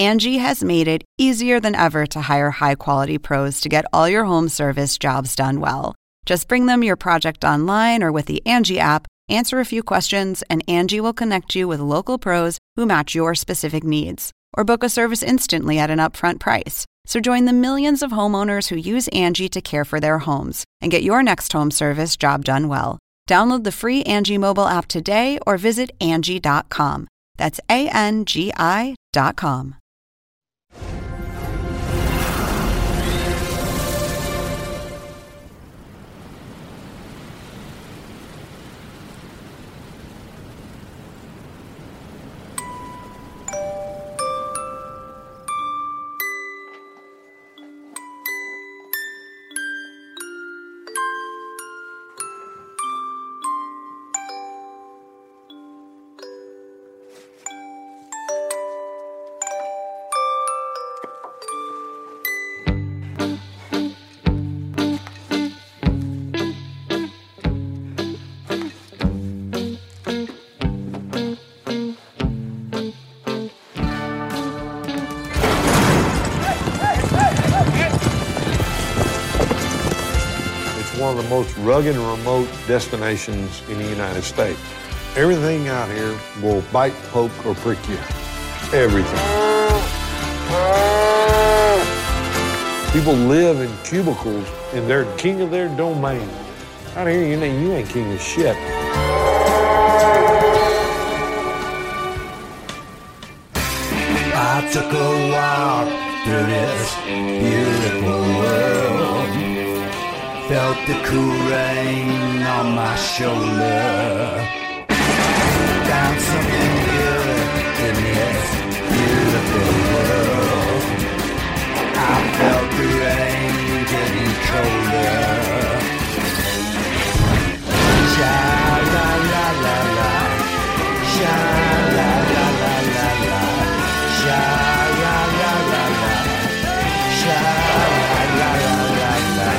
Angie has made it easier than ever to hire high-quality pros to get all your home service jobs done well. Just bring them your project online or with the Angie app, answer a few questions, and Angie will connect you with local pros who match your specific needs. Or book a service instantly at an upfront price. So join the millions of homeowners who use Angie to care for their homes and get your next home service job done well. Download the free Angie mobile app today or visit Angie.com. That's ANGI.com. One of the most rugged and remote destinations in the United States. Everything out here will bite, poke, or prick you. Everything. People live in cubicles and they're king of their domain. Out here, you ain't king of shit. I took a walk through this beautiful world. Felt the cool rain on my shoulder. Found something good in this beautiful world. I felt the rain getting colder. Sha la la la la, sha la la la la la, sha la la la la, sha la la la la la.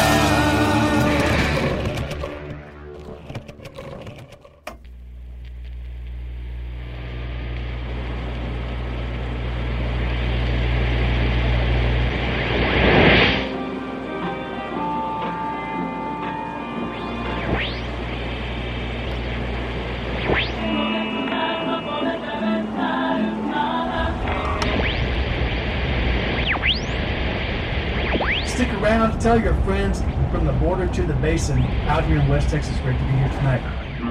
Stick around to tell your friends from the border to the basin out here in West Texas. Great to be here tonight.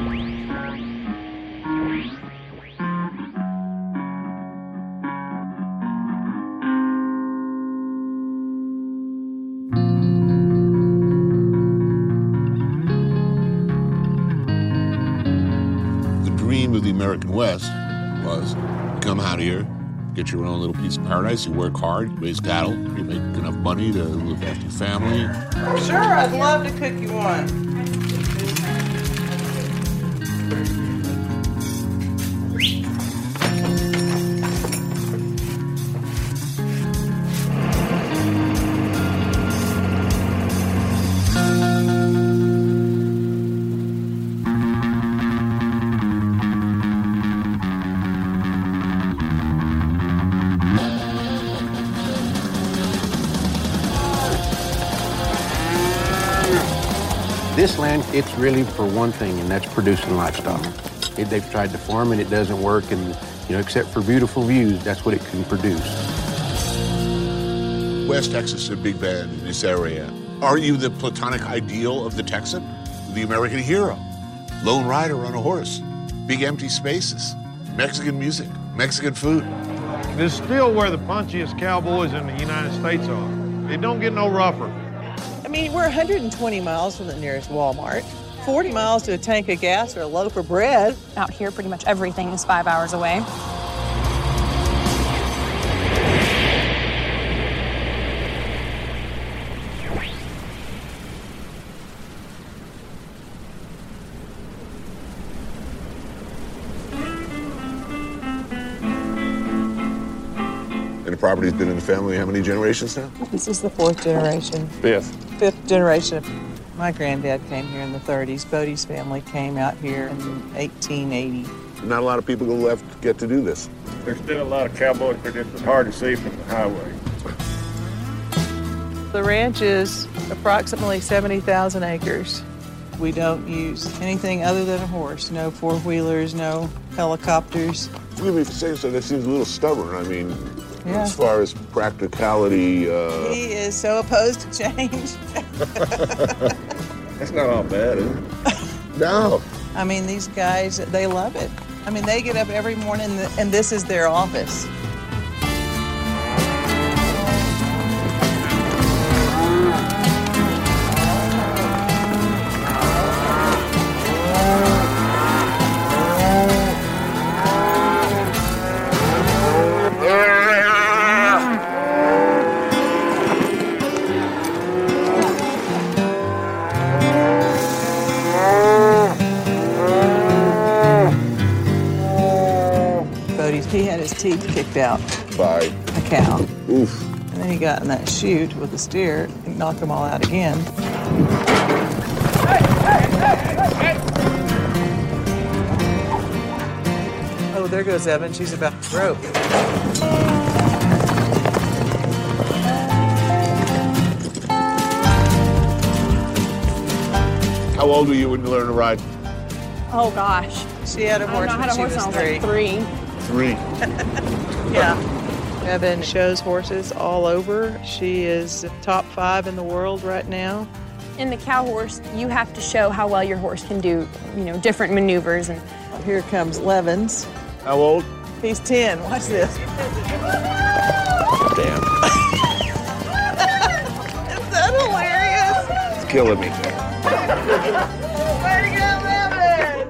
The dream of the American West was you come out here, get your own little piece of paradise, you work hard, raise cattle, you make enough money to look after your family. Sure, I'd love to cook you one. This land, it's really for one thing, and that's producing livestock. They've tried to farm and it doesn't work, and except for beautiful views, that's what it can produce. West Texas is a big band in this area. Are you the platonic ideal of the Texan? The American hero? Lone rider on a horse? Big empty spaces? Mexican music? Mexican food? This is still where the punchiest cowboys in the United States are. They don't get no rougher. I mean, we're 120 miles from the nearest Walmart, 40 miles to a tank of gas or a loaf of bread. Out here, pretty much everything is 5 hours away. And the property's been in the family how many generations now? This is the fourth generation. Fifth generation. My granddad came here in the 30s. Bodie's family came out here in 1880. Not a lot of people left get to do this. There's still a lot of cowboys, but it's hard to see from the highway. The ranch is approximately 70,000 acres. We don't use anything other than a horse. No four-wheelers, no helicopters. Forgive me for saying so, that seems a little stubborn. I mean, Yeah. as far as practicality. He is so opposed to change. That's not all bad, is it? No. I mean, these guys, they love it. I mean, they get up every morning and this is their office. He had his teeth kicked out By a cow. oof. And then he got in that chute with the steer. He knocked them all out again. Oh, there goes Evan. She's about to broke. How old were you when you learned to ride? Oh gosh. She had a horse I when had a she horse was when I was 3. like 3. 3. Yeah. Evan shows horses all over. She is top 5 in the world right now. In the cow horse, you have to show how well your horse can do, different maneuvers. And Here comes Levins. How old? He's 10. Watch this. Damn. Is that hilarious? It's killing me. Way to go, Levin!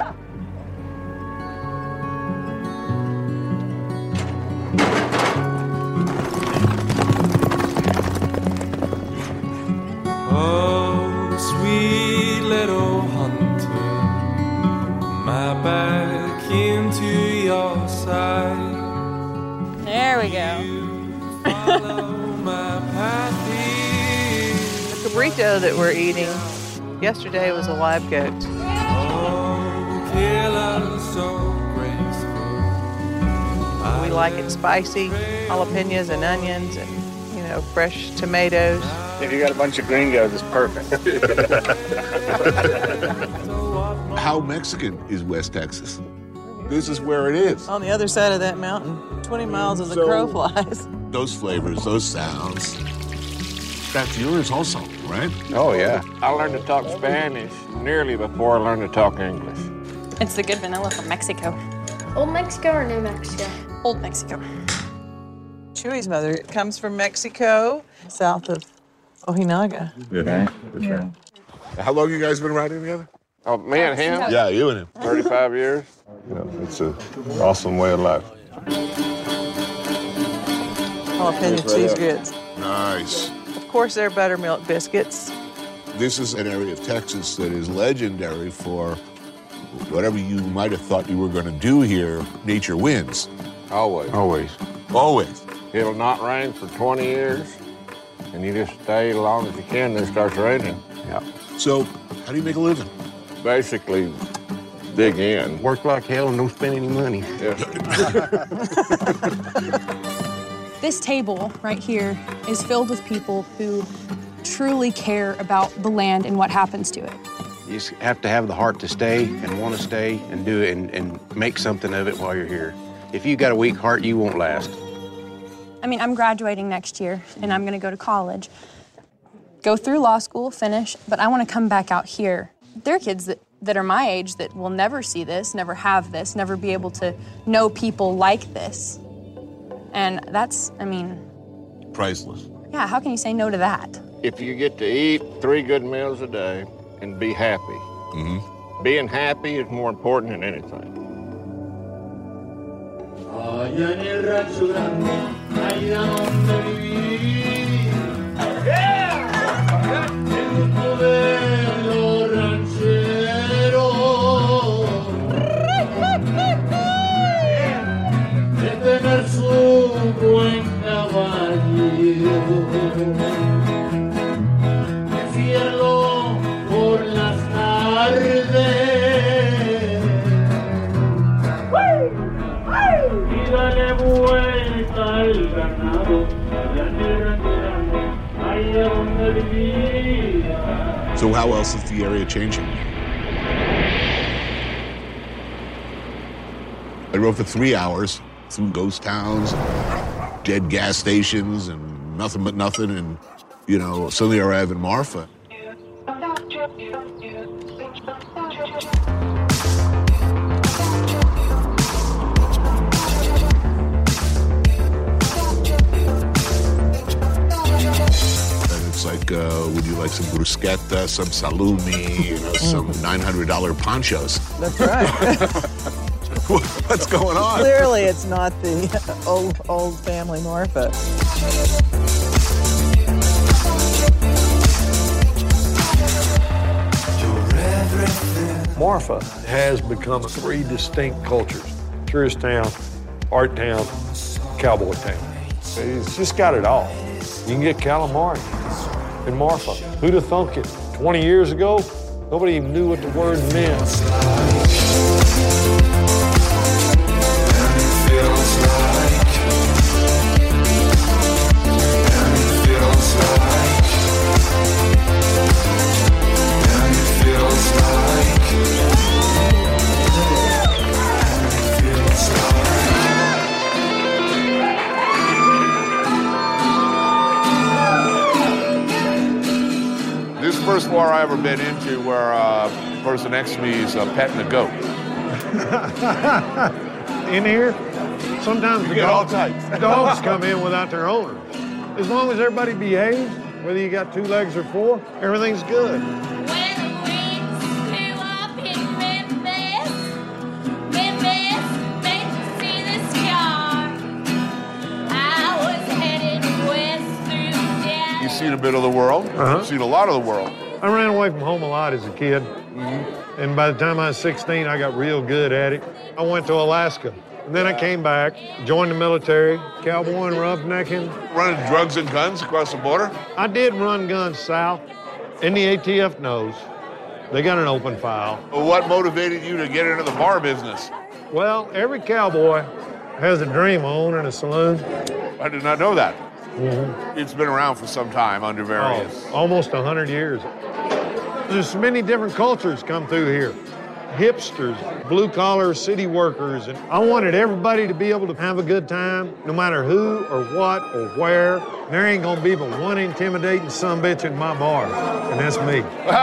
Oh, sweet little hunter, my back into your side. there we go. Follow my path here. The cabrito that we're eating yesterday was a live goat. Oh, killer, so graceful. We like it spicy, jalapenos and onions and, fresh tomatoes. If you got a bunch of gringos, it's perfect. How Mexican is West Texas? This is where it is. On the other side of that mountain, 20 miles as the So- crow flies. Those flavors, those sounds. That's yours also, right? Oh, yeah. I learned to talk Spanish nearly before I learned to talk English. It's the good vanilla from Mexico. Old Mexico or New Mexico? Old Mexico. Chewy's mother comes from Mexico, south of Ojinaga. Yeah. How long you guys been riding together? Oh, me and him? Yeah, you and him. 35 years. It's an awesome way of life. Jalapeno cheese grits. Nice. Of course, they're buttermilk biscuits. This is an area of Texas that is legendary for whatever you might have thought you were going to do here, nature wins. Always. Always. Always. It'll not rain for 20 years, and you just stay as long as you can, then it starts raining. Yeah. So, how do you make a living? Basically, dig in. Work like hell and don't spend any money. Yeah. This table right here is filled with people who truly care about the land and what happens to it. You just have to have the heart to stay and want to stay and do it and make something of it while you're here. If you got a weak heart, you won't last. I mean, I'm graduating next year, and I'm going to go to college, go through law school, finish, but I want to come back out here. There are kids that are my age that will never see this, never have this, never be able to know people like this. And that's, Priceless. yeah, how can you say no to that? If you get to eat 3 good meals a day and be happy, being happy is more important than anything. Allá en el rancho grande, allá donde viví, el grupo de los rancheros, de tener su buen caballo, de fiarlo por las tardes. So how else is the area changing? I drove for 3 hours through ghost towns, dead gas stations, and nothing but nothing, and, suddenly I arrive in Marfa. It's like, would you like some bruschetta, some salumi, some $900 ponchos? That's right. What's going on? Clearly, it's not the old family Marfa. Marfa has become 3 distinct cultures: tourist town, art town, cowboy town. It's just got it all. You can get calamari in Marfa. Who'd have thunk it? 20 years ago, nobody even knew what the word meant. This first bar I ever been into where a person next to me is petting a goat. In here, sometimes You get all types. dogs come in without their owners. As long as everybody behaves, whether you got 2 legs or 4, everything's good. You've seen a bit of the world. You've seen a lot of the world. I ran away from home a lot as a kid. And by the time I was 16, I got real good at it. I went to Alaska. And then I came back, joined the military, cowboying, roughnecking. Running drugs and guns across the border? I did run guns south, and the ATF knows. They got an open file. What motivated you to get into the bar business? Well, every cowboy has a dream of owning a saloon. I did not know that. It's been around for some time under various. Almost 100 years. There's many different cultures come through here. Hipsters, blue-collar city workers, and I wanted everybody to be able to have a good time, no matter who or what or where. There ain't gonna be but one intimidating sumbitch in my bar, and that's me.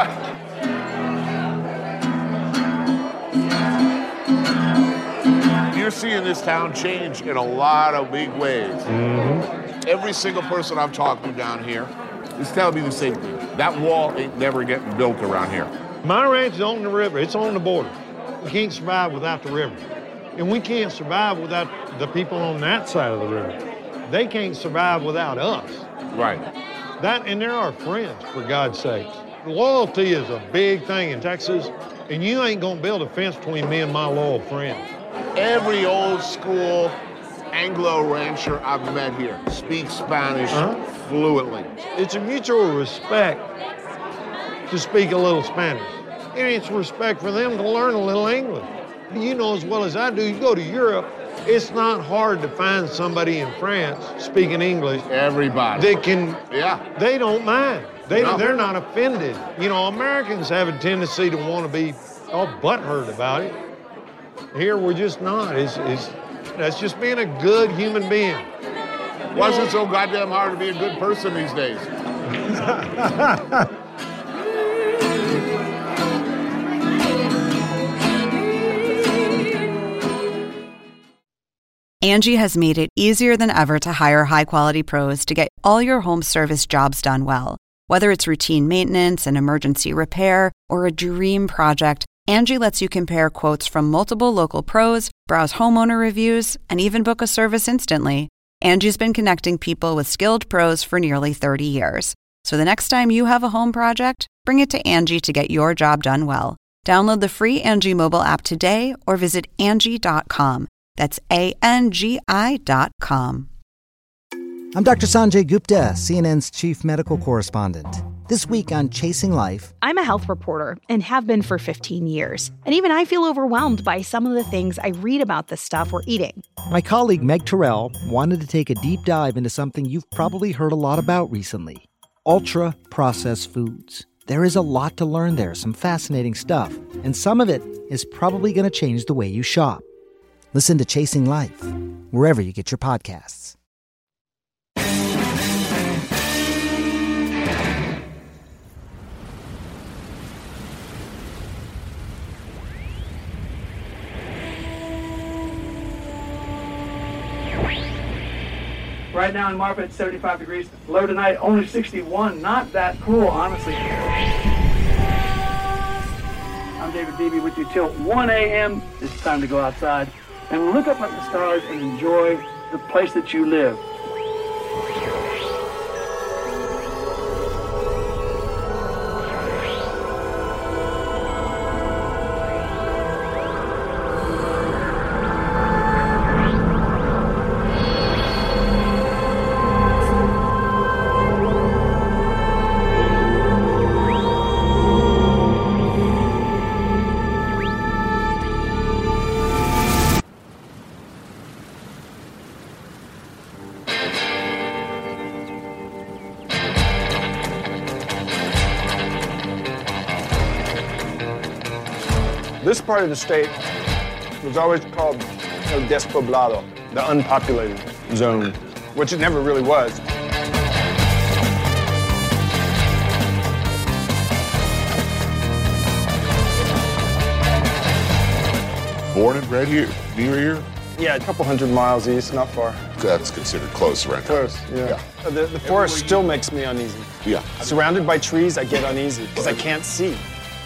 You're seeing this town change in a lot of big ways. Every single person I've talked to down here is telling me the same thing. That wall ain't never getting built around here. My ranch is on the river. It's on the border. We can't survive without the river. And we can't survive without the people on that side of the river. They can't survive without us. Right. And they're our friends, for God's sakes. Loyalty is a big thing in Texas, and you ain't gonna build a fence between me and my loyal friends. Every old school Anglo rancher I've met here speaks Spanish fluently. It's a mutual respect to speak a little Spanish. And it's respect for them to learn a little English. You know as well as I do, you go to Europe, it's not hard to find somebody in France speaking English. Everybody. They can, they don't mind. No. They're not offended. You know, Americans have a tendency to want to be all butthurt about it. Here, we're just not. That's just being a good human being. Why is it so goddamn hard to be a good person these days? Angie has made it easier than ever to hire high-quality pros to get all your home service jobs done well. Whether it's routine maintenance, an emergency repair, or a dream project, Angie lets you compare quotes from multiple local pros, browse homeowner reviews, and even book a service instantly. Angie's been connecting people with skilled pros for nearly 30 years. So the next time you have a home project, bring it to Angie to get your job done well. Download the free Angie mobile app today or visit Angie.com. That's ANGI.com. I'm Dr. Sanjay Gupta, CNN's chief medical correspondent. This week on Chasing Life, I'm a health reporter and have been for 15 years. And even I feel overwhelmed by some of the things I read about the stuff we're eating. my colleague Meg Terrell wanted to take a deep dive into something you've probably heard a lot about recently: ultra-processed foods. There is a lot to learn there, some fascinating stuff, and some of it is probably going to change the way you shop. Listen to Chasing Life, wherever you get your podcasts. Right now in Marfa, it's 75 degrees. Low tonight, only 61. Not that cool, honestly. I'm David Beebe with you till 1 a.m. It's time to go outside and look up at the stars and enjoy the place that you live. This part of the state was always called El Despoblado, the unpopulated zone, which it never really was. Born and bred here, near here? Yeah, a couple 100 miles east, not far. That's considered close right now. Close, yeah. The forest still makes me uneasy. Yeah. Surrounded by trees, I get uneasy because I can't see.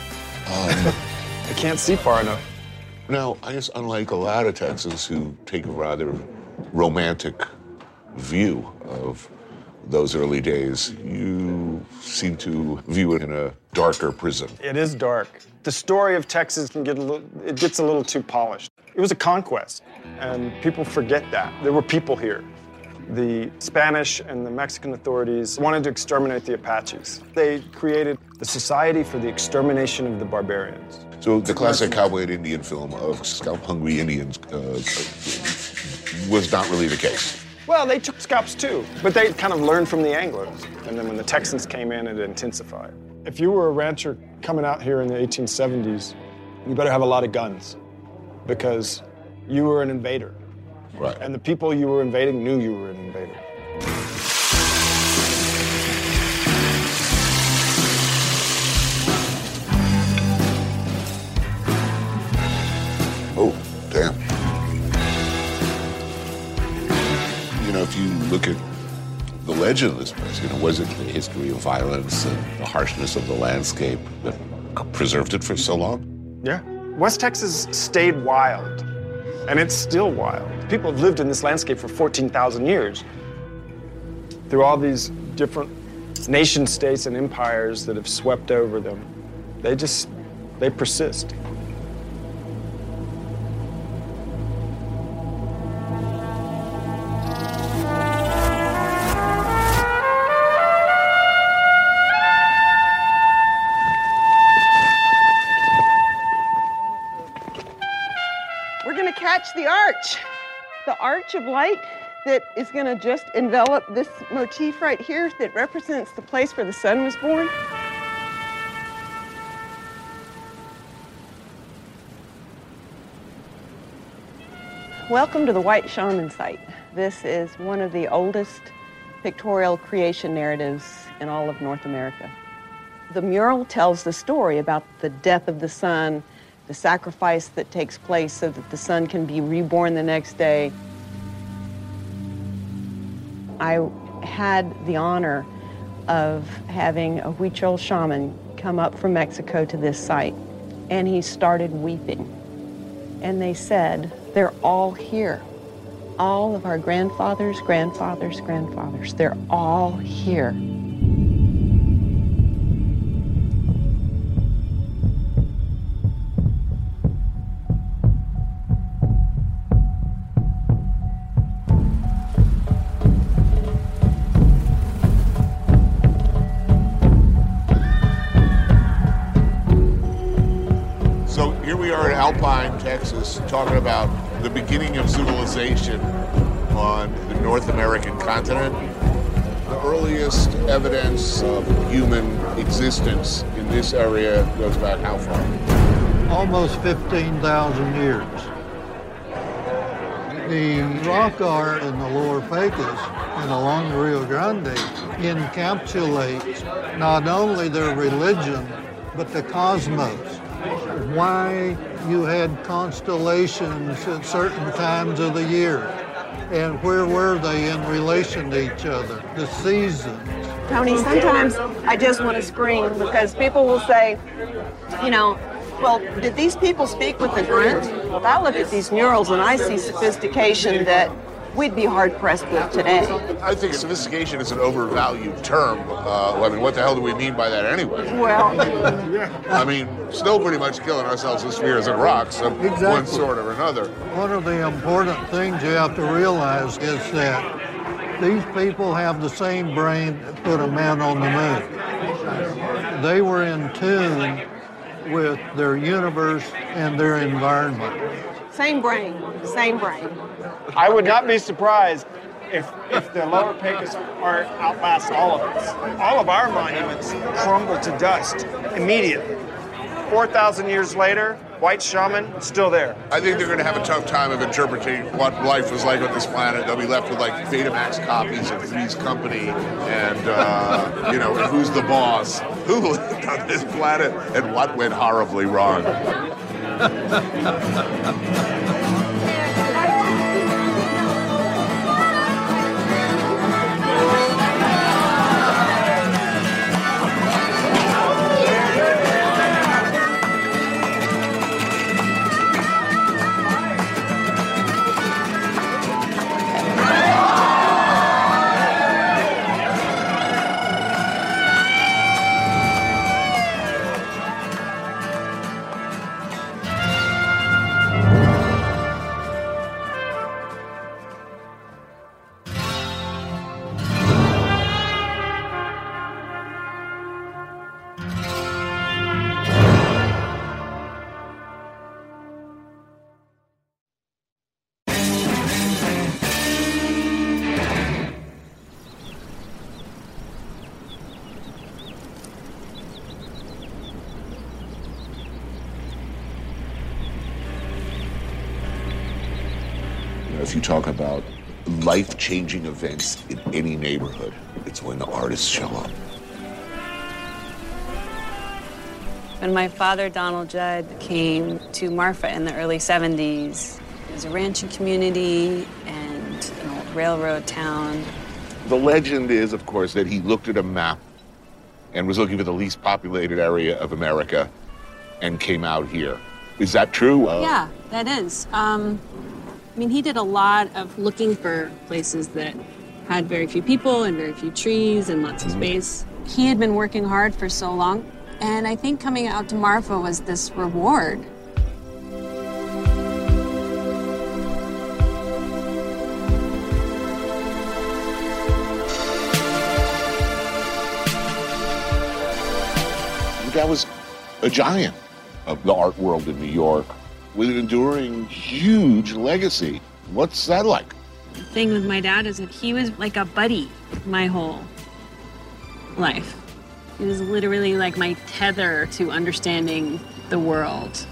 I can't see far enough. Now, I guess unlike a lot of Texans who take a rather romantic view of those early days, you seem to view it in a darker prism. It is dark. The story of Texas can gets a little too polished. It was a conquest, and people forget that. There were people here. The Spanish and the Mexican authorities wanted to exterminate the Apaches. They created the Society for the Extermination of the Barbarians. So the classic cowboy and Indian film of scalp-hungry Indians was not really the case. Well, they took scalps too, but they kind of learned from the Anglos. And then when the Texans came in, it intensified. If you were a rancher coming out here in the 1870s, you better have a lot of guns because you were an invader. Right. And the people you were invading knew you were an invader. Oh, damn. You know, if you look at the legend of this place, was it the history of violence and the harshness of the landscape that preserved it for so long? Yeah. West Texas stayed wild, and it's still wild. People have lived in this landscape for 14,000 years. Through all these different nation states and empires that have swept over them, they persist. The arch of light that is going to just envelop this motif right here that represents the place where the sun was born. Welcome to the White Shaman site. This is one of the oldest pictorial creation narratives in all of North America. The mural tells the story about the death of the sun, the sacrifice that takes place so that the sun can be reborn the next day. I had the honor of having a Huichol shaman come up from Mexico to this site, and he started weeping. And they said, they're all here. All of our grandfathers, grandfathers, grandfathers, they're all here. Alpine, Texas, talking about the beginning of civilization on the North American continent. The earliest evidence of human existence in this area goes back how far? Almost 15,000 years. The rock art in the Lower Pecos and along the Rio Grande encapsulates not only their religion, but the cosmos. Why you had constellations at certain times of the year, and where were they in relation to each other, the seasons. Tony, sometimes I just want to scream because people will say, you know, well, did these people speak with the grunt? Well, I look at these murals and I see sophistication that we'd be hard-pressed with today. I think sophistication is an overvalued term. I mean, what the hell do we mean by that anyway? Well, I mean, still pretty much killing ourselves with spheres and rocks of one sort or another. One of the important things you have to realize is that these people have the same brain that put a man on the moon. They were in tune with their universe and their environment. same brain, same brain. I would not be surprised if the Lower Pecos art outlasts all of us. All of our monuments crumble to dust immediately. 4,000 years later, White Shaman, still there. I think they're going to have a tough time of interpreting what life was like on this planet. They'll be left with like Betamax copies of Three's Company and, and who's the boss? Who lived on this planet and what went horribly wrong? If you talk about life-changing events in any neighborhood, it's when the artists show up. When my father, Donald Judd, came to Marfa in the early 70s, it was a ranching community and an old railroad town. The legend is, of course, that he looked at a map and was looking for the least populated area of America and came out here. Is that true? Yeah, that is. I mean, he did a lot of looking for places that had very few people and very few trees and lots of space. He had been working hard for so long, and I think coming out to Marfa was this reward. That was a giant of the art world in New York, with an enduring, huge legacy. What's that like? The thing with my dad is that he was like a buddy my whole life. He was literally like my tether to understanding the world.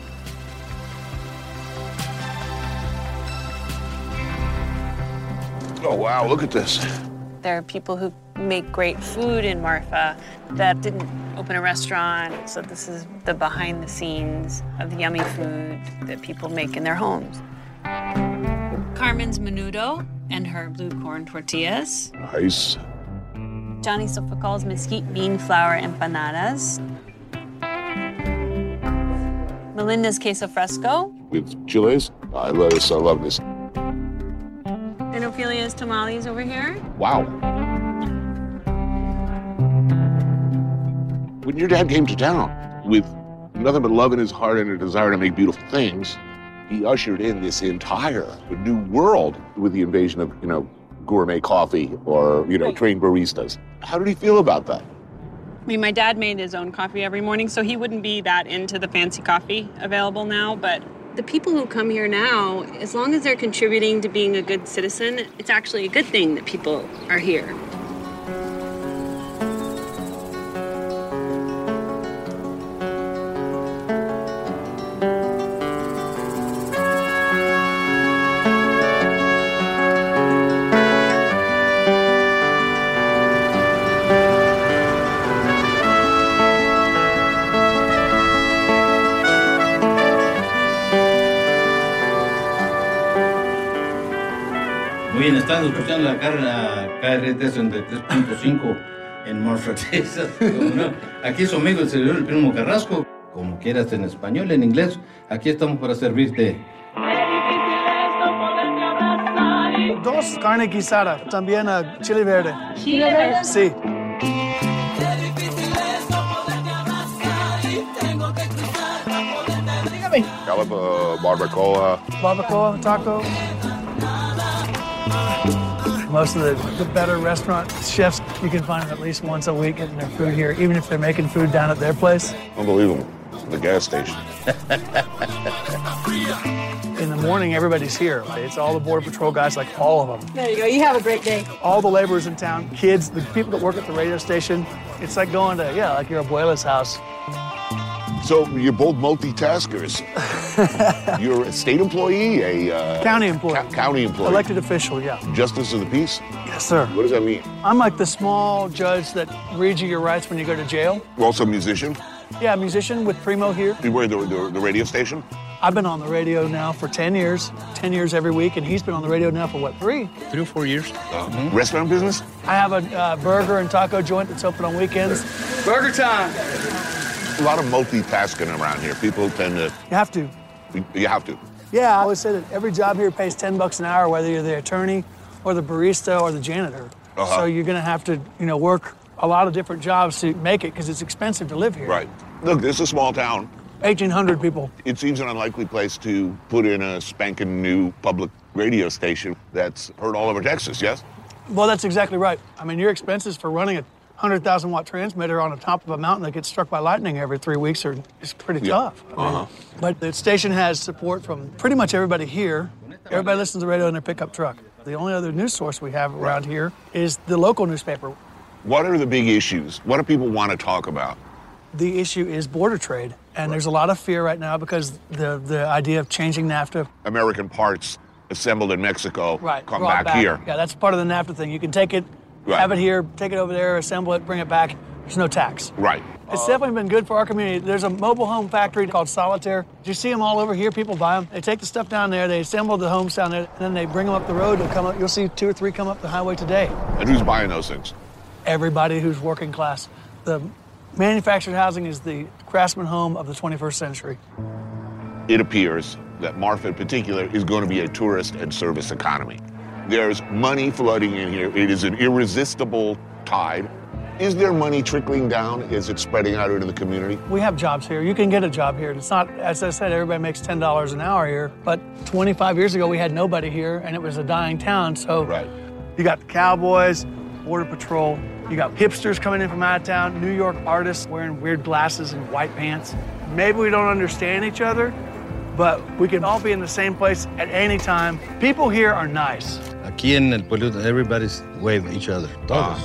Oh, wow, look at this. There are people who make great food in Marfa that didn't open a restaurant, so this is the behind the scenes of the yummy food that people make in their homes. Carmen's menudo and her blue corn tortillas. Nice. Johnny Sofacal's mesquite bean flour empanadas. Melinda's queso fresco. With chiles? I love this. And Ophelia's tamales over here. Wow. When your dad came to town with nothing but love in his heart and a desire to make beautiful things, he ushered in this entire new world with the invasion of, gourmet coffee or, trained baristas. How did he feel about that? I mean, my dad made his own coffee every morning, so he wouldn't be that into the fancy coffee available now, but The people who come here now, as long as they're contributing to being a good citizen, it's actually a good thing that people are here. Muy bien, están escuchando la KRT 63.5 en Marfa, Texas. No, aquí es su amigo el servidor, el Primo Carrasco. Como quieras, en español, en inglés, aquí estamos para servirte. Dos, carne guisada, también chile verde. ¿Chile verde? Sí. Dígame. Barbacoa. Barbacoa, taco. Most of the better restaurant chefs, you can find them at least once a week getting their food here, even if they're making food down at their place. Unbelievable. The gas station. In the morning, everybody's here. It's all the Border Patrol guys, like all of them. There you go. You have a great day. All the laborers in town, kids, the people that work at the radio station. It's like going to, like your abuela's house. So you're both multitaskers. You're a state employee, a county employee. County employee. Elected official, yeah. Justice of the peace? Yes, sir. What does that mean? I'm like the small judge that reads you your rights when you go to jail. You're also a musician? Yeah, musician with Primo here. You were the radio station? I've been on the radio now for 10 years, 10 years every week, and he's been on the radio now for, 3? 3 or 4 years. Restaurant business? I have a burger and taco joint that's open on weekends. Burger time! A lot of multitasking around here. People tend to... You have to. You have to. Yeah, I always say that every job here pays $10 an hour, whether you're the attorney or the barista or the janitor. So you're going to have to, work a lot of different jobs to make it because it's expensive to live here. Right. Look, this is a small town. 1,800 people. It seems an unlikely place to put in a spanking new public radio station that's heard all over Texas, yes? Well, that's exactly right. I mean, your expenses for running a 100,000-watt transmitter on the top of a mountain that gets struck by lightning every 3 weeks is pretty tough. I mean, but the station has support from pretty much everybody here. Everybody listens to the radio in their pickup truck. The only other news source we have around here is the local newspaper. What are the big issues? What do people want to talk about? The issue is border trade, and there's a lot of fear right now because the idea of changing NAFTA. American parts assembled in Mexico come brought back here. Yeah, that's part of the NAFTA thing. You can take it, have it here, take it over there, assemble it, bring it back. There's no tax. Right. It's definitely been good for our community. There's a mobile home factory called Solitaire. Do you see them all over here? People buy them. They take the stuff down there, they assemble the homes down there, and then they bring them up the road. They'll come up. You'll see 2 or 3 come up the highway today. And who's buying those things? Everybody who's working class. The manufactured housing is the craftsman home of the 21st century. It appears that Marfa in particular is going to be a tourist and service economy. There's money flooding in here. It is an irresistible tide. Is there money trickling down? Is it spreading out into the community? We have jobs here. You can get a job here. It's not, as I said, everybody makes $10 an hour here. But 25 years ago, we had nobody here, and it was a dying town. So you got the cowboys, Border Patrol. You got hipsters coming in from out of town, New York artists wearing weird glasses and white pants. Maybe we don't understand each other, but we can all be in the same place at any time. People here are nice. Aquí en el pueblo, everybody's wave each other. Todos.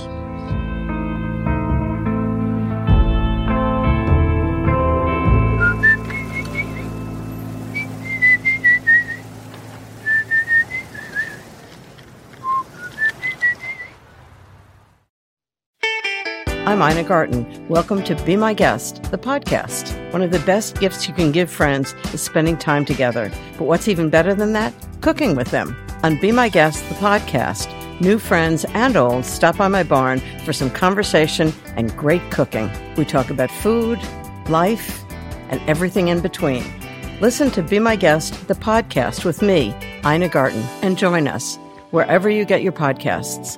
I'm Ina Garten. Welcome to Be My Guest, the podcast. One of the best gifts you can give friends is spending time together. But what's even better than that? Cooking with them. On Be My Guest, the podcast, new friends and old stop by my barn for some conversation and great cooking. We talk about food, life, and everything in between. Listen to Be My Guest, the podcast with me, Ina Garten, and join us wherever you get your podcasts.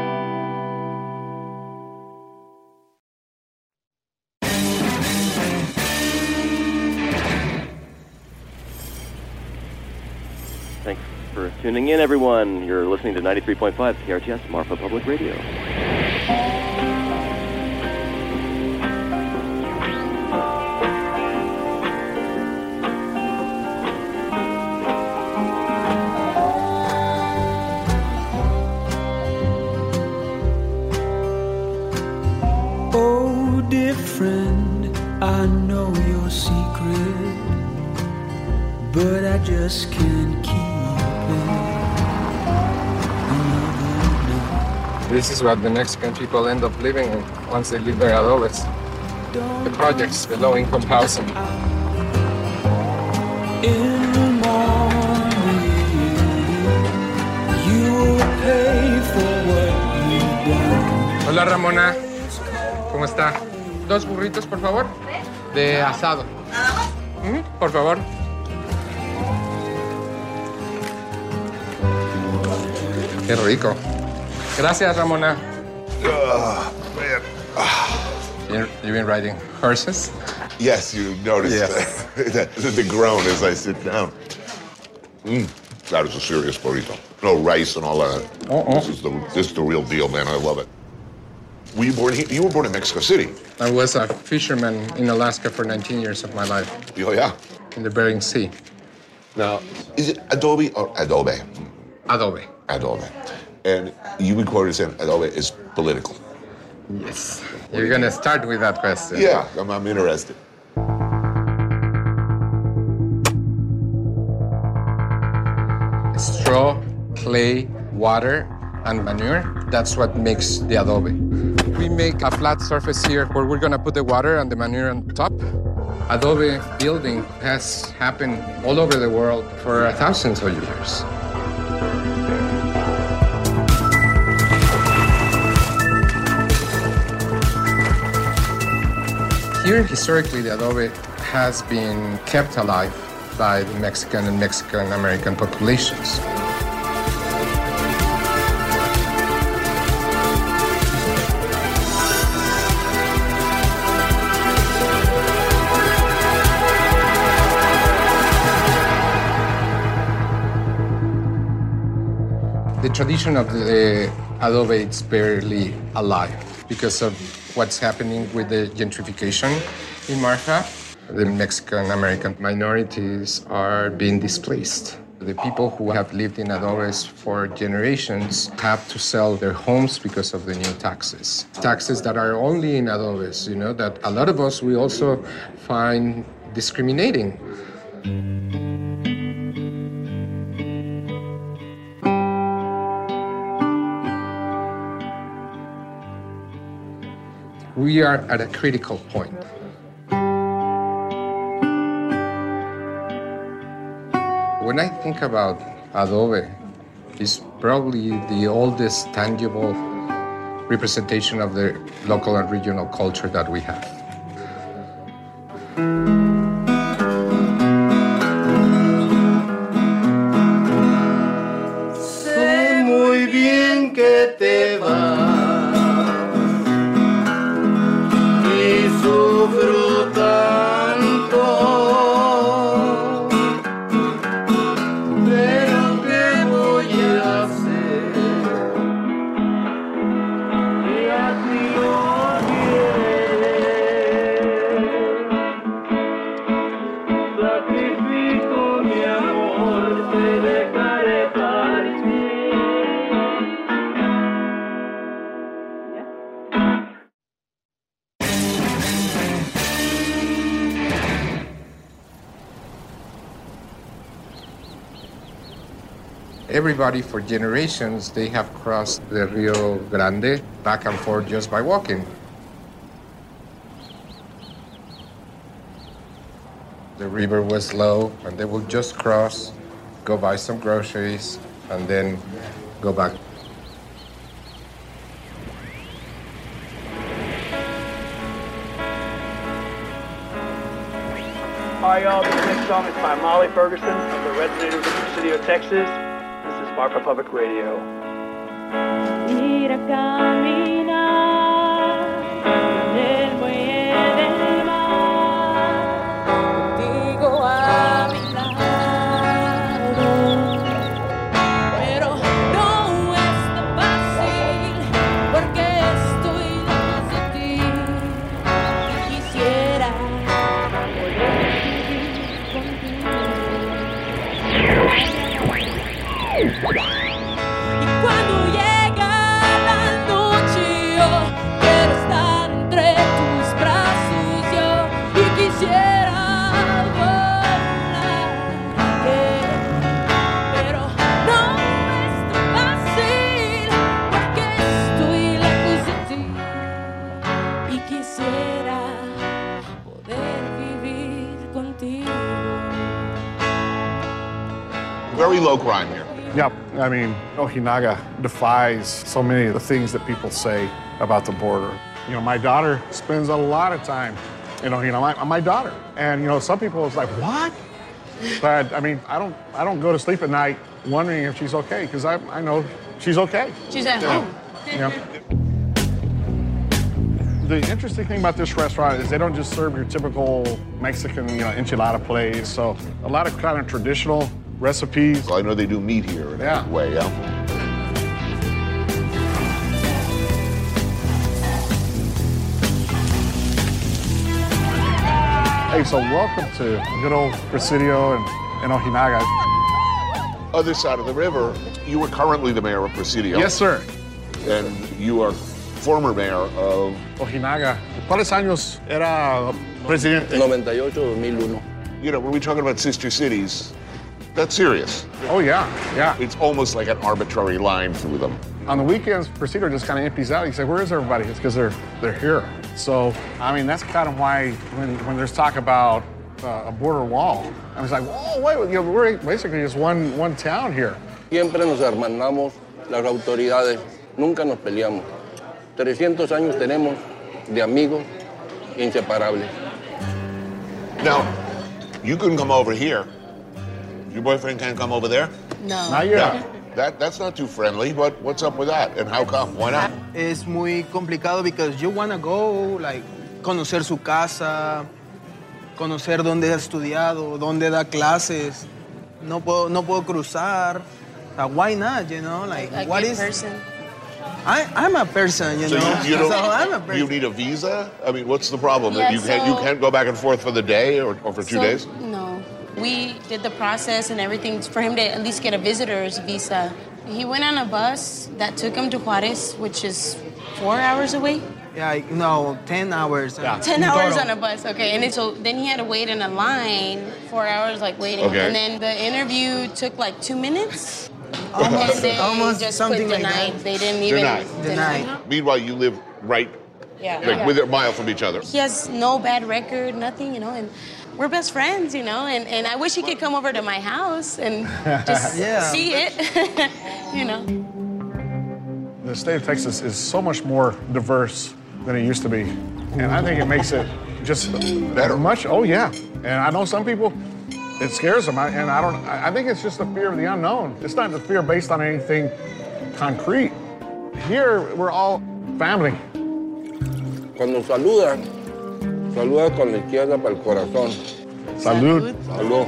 Thanks for tuning in, everyone. You're listening to 93.5 KRTS, Marfa Public Radio. dear friend, I know your secret, but I just can't keep it. This is what the Mexican people end up living in once they leave their adobes. The projects, the low-income housing. In the morning, you will pay for what you've done. Hola, Ramona. ¿Cómo está? 2 burritos, por favor. De asado. Por favor. Qué rico. Gracias, Ramona. Man. You've been riding horses? Yes, you noticed the groan as I sit down. That is a serious burrito. No rice and all that. This is the real deal, man. I love it. Were you born here? You were born in Mexico City. I was a fisherman in Alaska for 19 years of my life. Oh, yeah? In the Bering Sea. Now, is it adobe or adobe? Adobe. Adobe. And you would quote as saying adobe is political. Yes. You're going to start with that question. Yeah, I'm interested. Straw, clay, water, and manure. That's what makes the adobe. We make a flat surface here where we're going to put the water and the manure on top. Adobe building has happened all over the world for thousands of years. Here, historically, the adobe has been kept alive by the Mexican and Mexican-American populations. The tradition of the adobe is barely alive because of what's happening with the gentrification in Marfa. The Mexican-American minorities are being displaced. The people who have lived in adobes for generations have to sell their homes because of the new taxes. Taxes that are only in adobes, you know, that a lot of us, we also find discriminating. We are at a critical point. When I think about adobe, it's probably the oldest tangible representation of the local and regional culture that we have. Sé muy bien que te vas. Sufro tanto, pero ¿qué voy a hacer? Que a ti no quieres. Sacrifico mi amor, te dejaré partir. Everybody for generations, they have crossed the Rio Grande back and forth just by walking. The river was low, and they would just cross, go buy some groceries, and then go back. Hi, y'all. This next song is by Molly Ferguson of the Red Raiders of Presidio, Texas. This is Marfa Public Radio. Ir a caminar del muelle del mar, contigo a mi lado, pero no es tan fácil porque estoy lejos de ti y quisiera volver a vivir contigo. Y cuando llega la noche very low crime here. Yep. I mean, Ojinaga defies so many of the things that people say about the border. You know, my daughter spends a lot of time in Ojinaga. My daughter. And, you know, some people is like, what? But, I mean, I don't go to sleep at night wondering if she's okay, because I know she's okay. She's at home. Yeah. The interesting thing about this restaurant is they don't just serve your typical Mexican, you know, enchilada place. So a lot of kind of traditional recipes. So I know they do meat here in that way, yeah? Hey, so welcome to good old Presidio and Ojinaga. Other side of the river, you are currently the mayor of Presidio. Yes, sir. And you are former mayor of Ojinaga. ¿Cuáles años era presidente? 98-2001. You know, when we talking about sister cities, that's serious. Oh, yeah, yeah. It's almost like an arbitrary line through them. On the weekends, Presidio just kind of empties out. You say, where is everybody? It's because they're here. So, I mean, that's kind of why when there's talk about a border wall, I was like, whoa, wait, you know, we're basically just one town here. Siempre nos hermanamos, las autoridades, nunca nos peleamos. 300 años tenemos de amigos inseparables. Now, you can come over here. Your boyfriend can't come over there? No. Not yet. That's not too friendly, but what's up with that? And how come? Why not? Es muy complicado because you want to go, like, conocer su casa, conocer dónde ha estudiado, dónde da clases. No puedo cruzar. Why not, you know? Like what is... person. I'm a person, you So know? you don't, so I'm a person. you need a visa? I mean, what's the problem? Yeah, you can't go back and forth for the day or for 2 days? No. We did the process and everything for him to at least get a visitor's visa. He went on a bus that took him to Juarez, which is 4 hours away. Yeah, no, 10 hours. 10 hours on a bus, okay. And so then he had to wait in a line, 4 hours, like, waiting. Okay. And then the interview took, like, 2 minutes. Almost, and they almost just something put like denied. that. They didn't even... Denied. Meanwhile, you live right, like, within a mile from each other. He has no bad record, nothing, you know, and we're best friends, you know, and I wish he could come over to my house and just see it, you know. The state of Texas is so much more diverse than it used to be. And I think it makes it just better. Much, oh yeah. And I know some people, it scares them. I think it's just the fear of the unknown. It's not the fear based on anything concrete. Here, we're all family. Cuando saluda con la izquierda para el corazón. Salud. Salud.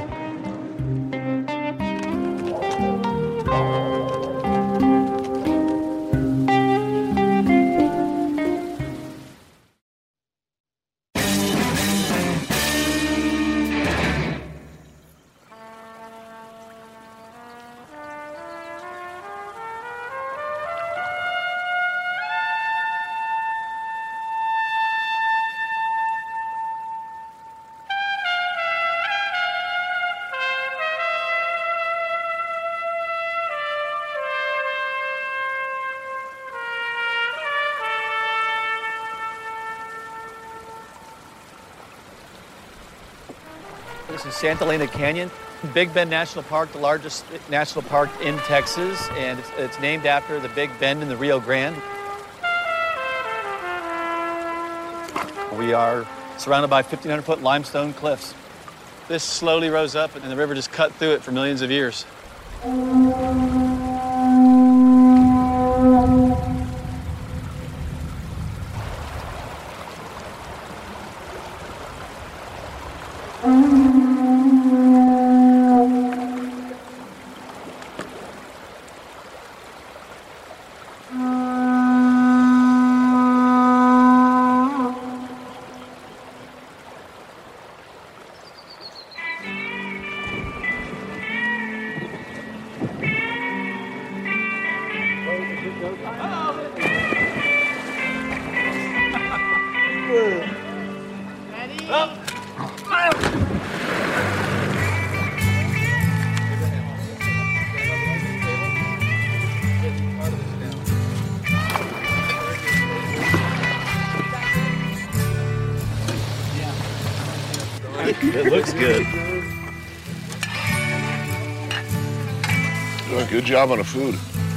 This is Santa Elena Canyon, Big Bend National Park, the largest national park in Texas, and it's named after the Big Bend in the Rio Grande. We are surrounded by 1,500-foot limestone cliffs. This slowly rose up, and the river just cut through it for millions of years. It looks good. Good job on the food.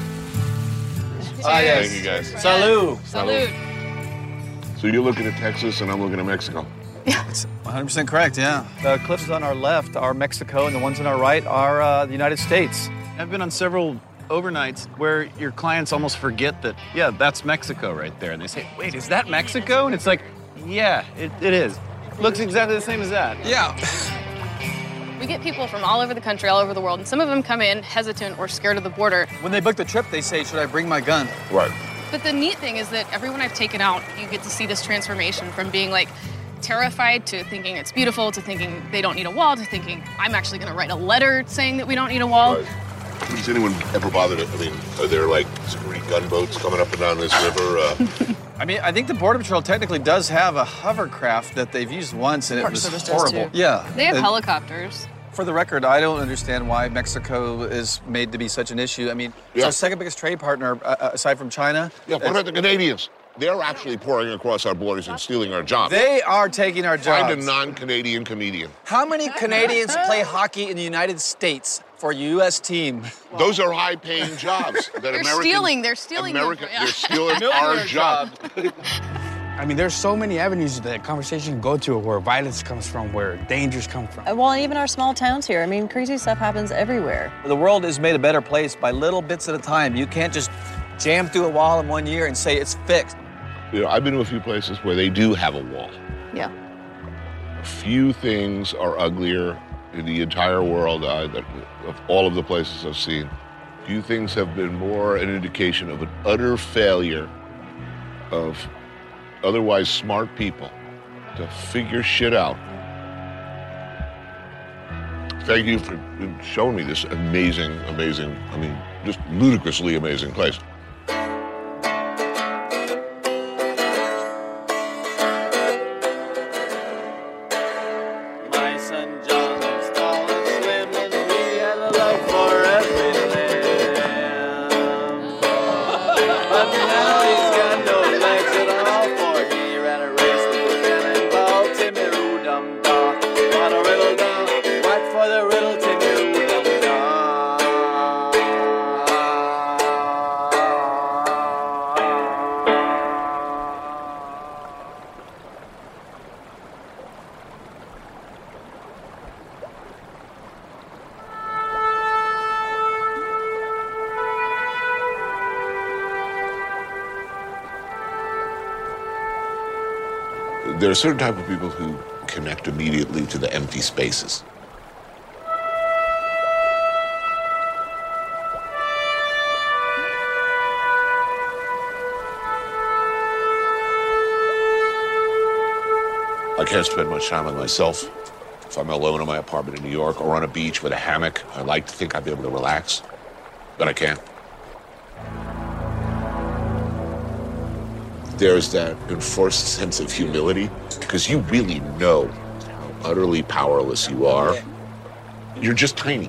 Yes. Thank you, guys. Salud. Salud. So you're looking at Texas, and I'm looking at Mexico. It's 100% correct, yeah. The cliffs on our left are Mexico, and the ones on our right are the United States. I've been on several overnights where your clients almost forget that, yeah, that's Mexico right there. And they say, wait, is that Mexico? And it's like, yeah, it is. Looks exactly the same as that. Yeah. We get people from all over the country, all over the world, and some of them come in hesitant or scared of the border. When they book the trip, they say, should I bring my gun? Right. But the neat thing is that everyone I've taken out, you get to see this transformation from being like terrified to thinking it's beautiful to thinking they don't need a wall to thinking I'm actually going to write a letter saying that we don't need a wall. Right. Has anyone ever bothered it? I mean, are there like security gunboats coming up and down this river? I mean, I think the Border Patrol technically does have a hovercraft that they've used once, and it was horrible. Yeah. They have helicopters. For the record, I don't understand why Mexico is made to be such an issue. I mean, it's our second biggest trade partner, aside from China. Yeah, what about the Canadians? They're actually pouring across our borders and stealing our jobs. They are taking our jobs. Find a non-Canadian comedian. How many Canadians play hockey in the United States for a U.S. team? Those are high-paying jobs. That They're stealing them. They're stealing our jobs. I mean, there's so many avenues that conversation can go to where violence comes from, where dangers come from. Well, even our small towns here, I mean, crazy stuff happens everywhere. The world is made a better place by little bits at a time. You can't just jam through a wall in 1 year and say it's fixed. You know, I've been to a few places where they do have a wall. Yeah. Few things are uglier in the entire world of all of the places I've seen. Few things have been more an indication of an utter failure of otherwise smart people to figure shit out. Thank you for showing me this amazing, I mean, just ludicrously amazing place. There are certain type of people who connect immediately to the empty spaces. I can't spend much time on myself. If I'm alone in my apartment in New York or on a beach with a hammock, I like to think I'd be able to relax, but I can't. There's that enforced sense of humility, because you really know how utterly powerless you are. You're just tiny.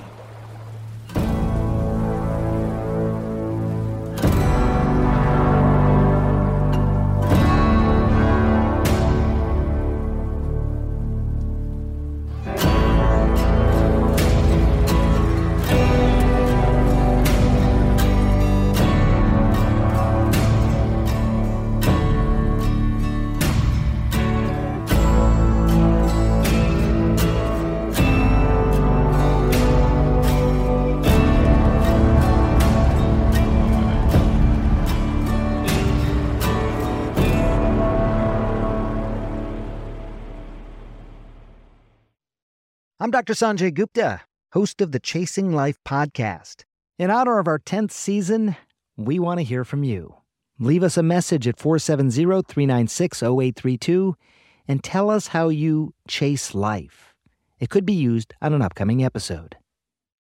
I'm Dr. Sanjay Gupta, host of the Chasing Life podcast. In honor of our 10th season, we want to hear from you. Leave us a message at 470-396-0832 and tell us how you chase life. It could be used on an upcoming episode.